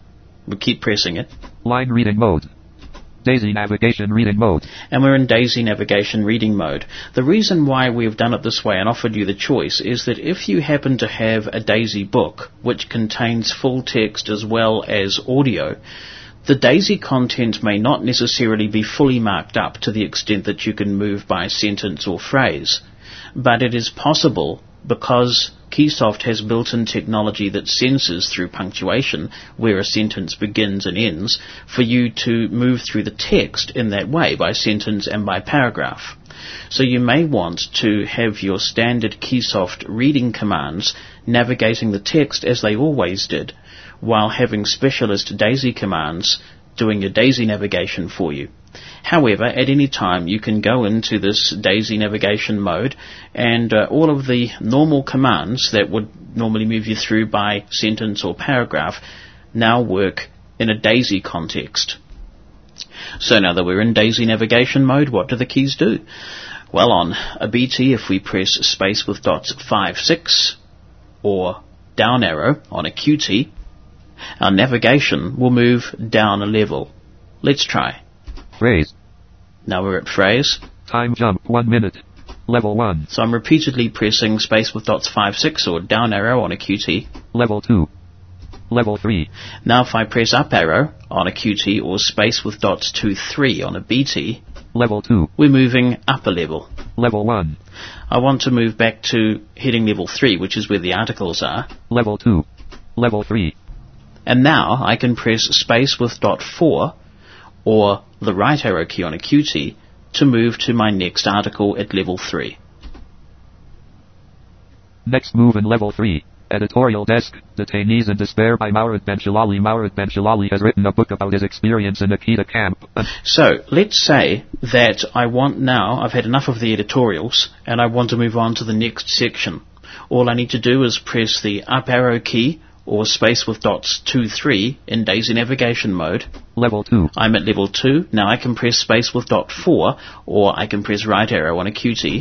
We keep pressing it. Line reading mode. Daisy navigation reading mode. And we're in Daisy navigation reading mode. The reason why we've done it this way and offered you the choice is that if you happen to have a Daisy book which contains full text as well as audio, the Daisy content may not necessarily be fully marked up to the extent that you can move by sentence or phrase, but it is possible, because Keysoft has built-in technology that senses through punctuation where a sentence begins and ends, for you to move through the text in that way, by sentence and by paragraph. So you may want to have your standard Keysoft reading commands navigating the text as they always did, while having specialist Daisy commands doing your Daisy navigation for you. However, at any time you can go into this Daisy navigation mode, and uh, all of the normal commands that would normally move you through by sentence or paragraph now work in a Daisy context. So now that we're in Daisy navigation mode, what do the keys do? Well, on a B T, if we press space with dots five, six, or down arrow on a Q T, our navigation will move down a level. Let's try. Phrase. Now we're at phrase. Time jump, one minute. Level one. So I'm repeatedly pressing space with dots five, six or down arrow on a Q T. Level two. Level three. Now if I press up arrow on a Q T or space with dots two, three on a B T. Level two. We're moving up a level. Level one. I want to move back to heading level three, which is where the articles are. Level two. Level three. And now I can press space with dot four or the right arrow key on a Q T to move to my next article at level three. Next move in level three. Editorial desk, Detainees in Despair by Maurid Benchilali. Maurid Benchilali has written a book about his experience in Akita camp. So, let's say that I want now, I've had enough of the editorials, and I want to move on to the next section. All I need to do is press the up arrow key or space with dots two, three in Daisy navigation mode. Level two. I'm at level two. Now I can press space with dot four, or I can press right arrow on a Q T.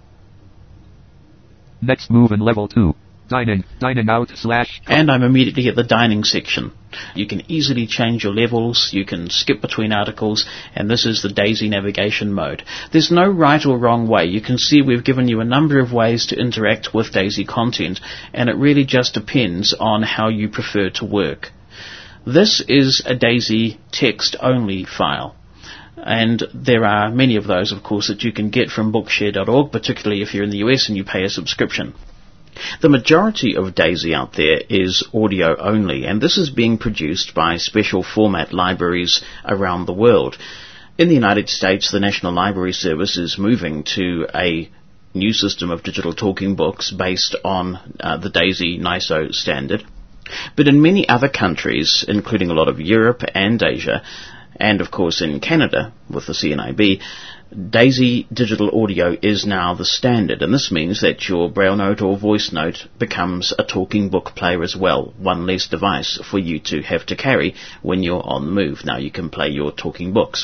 Next move in level two. Dining, dining out slash... And I'm immediately at the dining section. You can easily change your levels, you can skip between articles, and this is the Daisy navigation mode. There's no right or wrong way. You can see we've given you a number of ways to interact with Daisy content, and it really just depends on how you prefer to work. This is a Daisy text-only file. And there are many of those, of course, that you can get from bookshare dot org, particularly if you're in the U S and you pay a subscription. The majority of Daisy out there is audio only, and this is being produced by special format libraries around the world. In the United States, the National Library Service is moving to a new system of digital talking books based on uh, the Daisy N I S O standard. But in many other countries, including a lot of Europe and Asia, and of course in Canada with the C N I B, Daisy digital audio is now the standard, and this means that your Braille note or voice note becomes a talking book player as well, one less device for you to have to carry when you're on the move. Now you can play your talking books.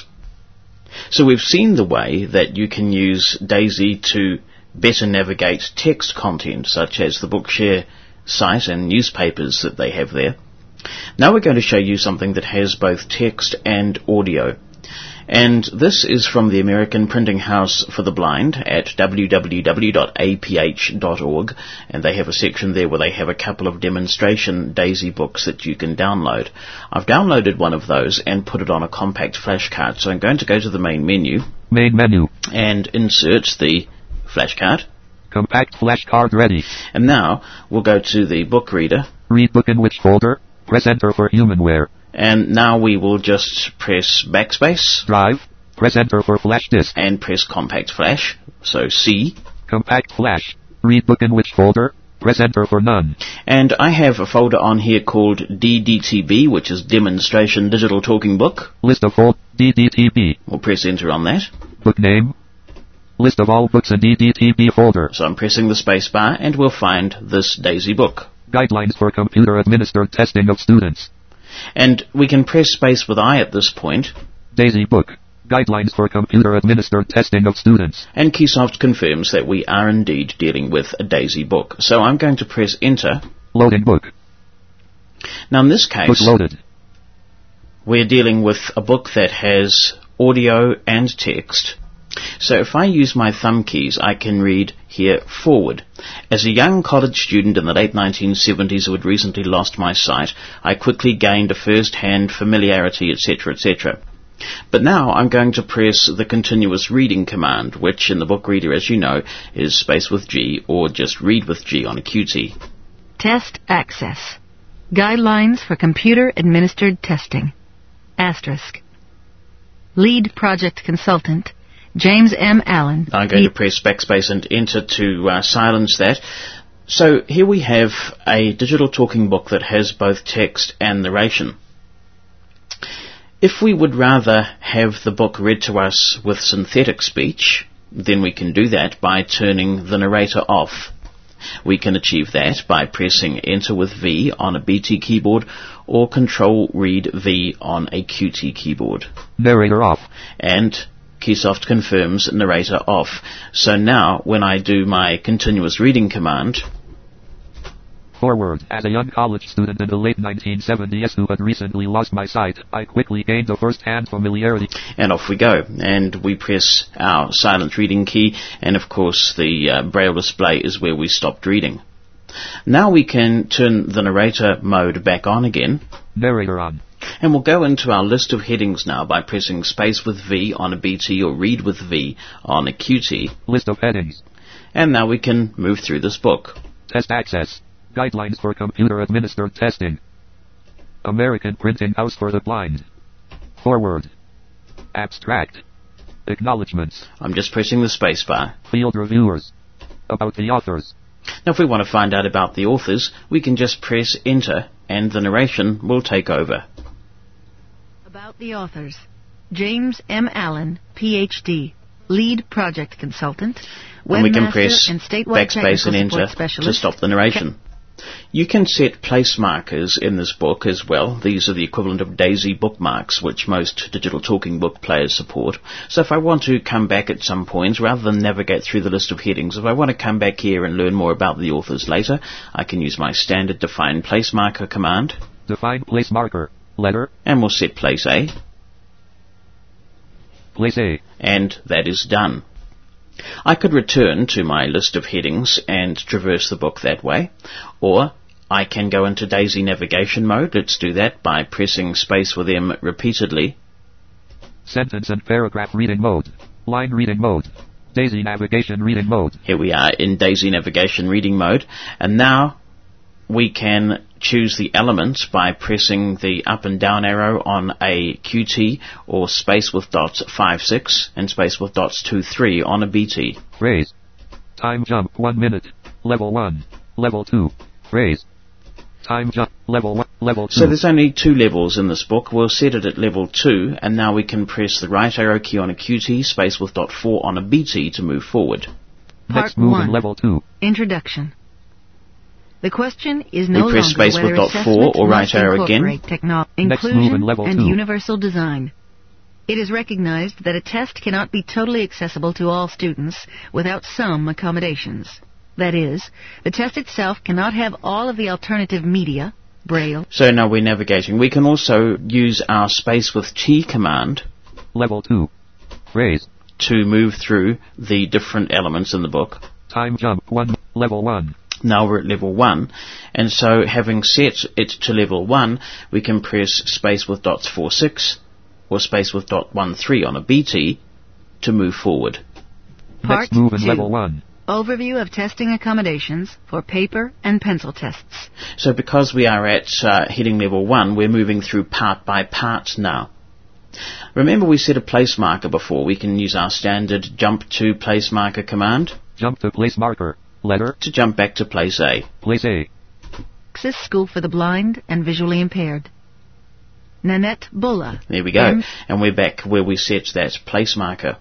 So we've seen the way that you can use Daisy to better navigate text content, such as the Bookshare site and newspapers that they have there. Now we're going to show you something that has both text and audio. And this is from the American Printing House for the Blind at w w w dot a p h dot org, and they have a section there where they have a couple of demonstration Daisy books that you can download. I've downloaded one of those and put it on a compact flashcard, so I'm going to go to the main menu. Main menu. And insert the flashcard. Compact flashcard ready. And now we'll go to the book reader. Read book in which folder? Press enter for Humanware. And now we will just press backspace. Drive. Press enter for flash disk. And press compact flash. So C. Compact flash. Read book in which folder? Press enter for none. And I have a folder on here called D D T B, which is Demonstration Digital Talking Book. List of all D D T B. We'll press enter on that. Book name. List of all books in D D T B folder. So I'm pressing the space bar and we'll find this Daisy book. Guidelines for computer administered testing of students. And we can press space with I at this point. Daisy book. Guidelines for computer administered testing of students. And Keysoft confirms that we are indeed dealing with a Daisy book. So I'm going to press enter. Loading book. Now in this case... Book loaded. we're dealing with a book that has audio and text. So if I use my thumb keys, I can read here forward. As a young college student in the late nineteen seventies who had recently lost my sight, I quickly gained a first-hand familiarity, et cetera, et cetera. But now I'm going to press the continuous reading command, which in the book reader, as you know, is space with G or just read with G on a Q T. Test access. Guidelines for computer-administered testing. Asterisk. Lead project consultant, James M. Allen. I'm going to press backspace and enter to uh, silence that. So here we have a digital talking book that has both text and narration. If we would rather have the book read to us with synthetic speech, then we can do that by turning the narrator off. We can achieve that by pressing Enter with V on a B T keyboard or Control Read V on a Q T keyboard. Narrator off. And Keysoft confirms narrator off. So now when I do my continuous reading command, forward. As a young college student in the late nineteen seventies who had recently lost my sight, I quickly gained a first-hand familiarity. And off we go. And we press our silent reading key, and of course the uh, Braille display is where we stopped reading. Now we can turn the narrator mode back on again. Narrator on. And we'll go into our list of headings now by pressing space with V on a B T or read with V on a Q T. List of headings. And now we can move through this book. Test access. Guidelines for computer-administered testing. American Printing House for the Blind. Forward. Abstract. Acknowledgements. I'm just pressing the space bar. Field reviewers. About the authors. Now if we want to find out about the authors, we can just press Enter and the narration will take over. About the authors. James M. Allen, P H D, Lead Project Consultant, and we can press and backspace and Enter to stop the narration. You can set place markers in this book as well. These are the equivalent of DAISY bookmarks, which most digital talking book players support. So if I want to come back at some point, rather than navigate through the list of headings, if I want to come back here and learn more about the authors later, I can use my standard define place marker command. Define place marker. Letter. And we'll set place A. Place A. And that is done. I could return to my list of headings and traverse the book that way, or I can go into DAISY navigation mode. Let's do that by pressing space with M repeatedly. Sentence and paragraph reading mode. Line reading mode. DAISY navigation reading mode. Here we are in DAISY navigation reading mode, and now we can choose the elements by pressing the up and down arrow on a Q T or space with dots five six and space with dots two three on a B T. Phrase. Time jump one minute. Level one. Level two. Phrase. Time jump. Level one. Level two. So there's only two levels in this book. We'll set it at level two, and now we can press the right arrow key on a Q T, space with dot four on a B T to move forward. Part Next move one. in level two. Introduction. The question is no we press longer space whether with dot four or right arrow again. Techno- Next inclusion move in level and two. universal design. It is recognized that a test cannot be totally accessible to all students without some accommodations. That is, the test itself cannot have all of the alternative media, Braille. So now we're navigating. We can also use our space with T command. Level two. Phrase. To move through the different elements in the book. Time jump one. Level one. Now we're at level one, and so having set it to level one, we can press space with dots four six or space with dot one three on a B T to move forward. Part Next move in two. level one. Overview of testing accommodations for paper and pencil tests. So because we are at uh, heading level one, we're moving through part by part now. Remember we set a place marker before. We can use our standard jump to place marker command. Jump to place marker. Letter. To jump back to place A. Place A. Access School for the Blind and Visually Impaired. Nanette Bulla. There we go. And we're back where we set that place marker.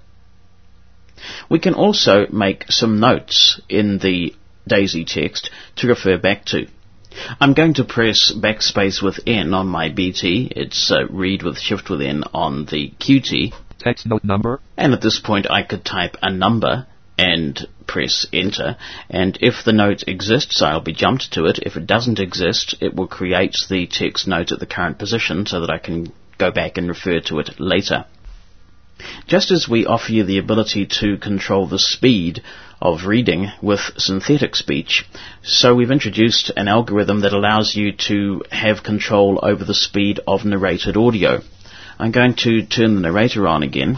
We can also make some notes in the DAISY text to refer back to. I'm going to press backspace with N on my B T. It's uh, read with shift with N on the Q T. Text note number. And at this point I could type a number and press enter, and if the note exists I'll be jumped to it. If it doesn't exist, it will create the text note at the current position so that I can go back and refer to it later. Just as we offer you the ability to control the speed of reading with synthetic speech, so we've introduced an algorithm that allows you to have control over the speed of narrated audio. I'm going to turn the narrator on again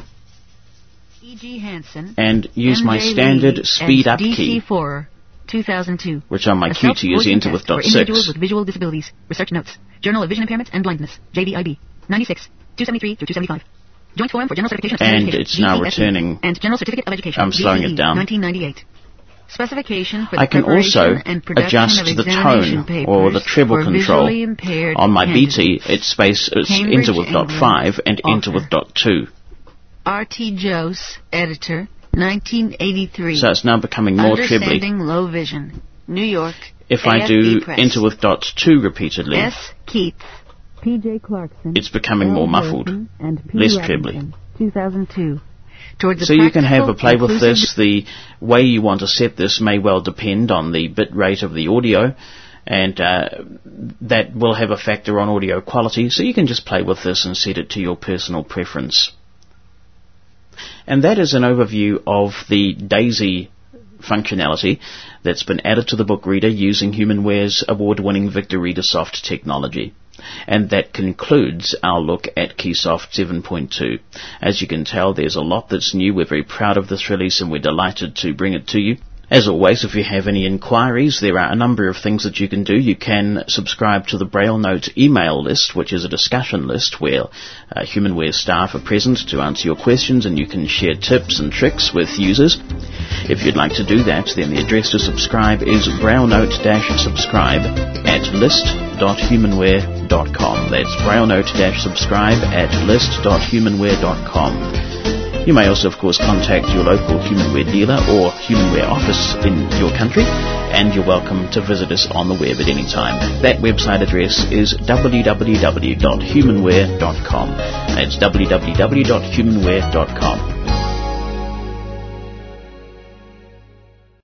E G Hansen, and use M J my standard Lee, speed up D C key, four, two thousand two. which on my A Q T is enter with dot for individuals six. with visual disabilities. Research notes. Journal of Vision Impairments and Blindness. J B I B. ninety-six, two seventy-three through two seventy-five. Joint Forum for General Certification of And Education, it's now G C S E, returning. And General Certificate of Education. I'm slowing G C E, it down. nineteen ninety-eight. Specification for the I can also preparation and production adjust of the examination tone papers or the treble for control. visually impaired On my B T, candidates. it's space it's Cambridge, enter with dot England. five and enter Author. with dot two. R T Jose, editor, nineteen eighty-three. So it's now becoming more trebly. Understanding Low Vision, New York. If A I F do B Press. enter with dot two repeatedly, S. Keats, P J Clarkson. it's becoming more muffled, and P. less Robinson, trebly. two thousand two. Towards a So you can have a practical, play with inclusive this. The way you want to set this may well depend on the bit rate of the audio, and uh, that will have a factor on audio quality, so you can just play with this and set it to your personal preference. And that is an overview of the DAISY functionality that's been added to the book reader using HumanWare's award-winning Victor Reader Soft technology. And that concludes our look at Keysoft seven point two. As you can tell, there's a lot that's new. We're very proud of this release and we're delighted to bring it to you. As always, if you have any inquiries, there are a number of things that you can do. You can subscribe to the Braille Note email list, which is a discussion list where uh, HumanWare staff are present to answer your questions, and you can share tips and tricks with users. If you'd like to do that, then the address to subscribe is braillenote-subscribe at list dot humanware dot com. That's braillenote-subscribe at list dot humanware dot com. You may also, of course, contact your local HumanWare dealer or HumanWare office in your country, and you're welcome to visit us on the web at any time. That website address is w w w dot humanware dot com. That's w w w dot humanware dot com.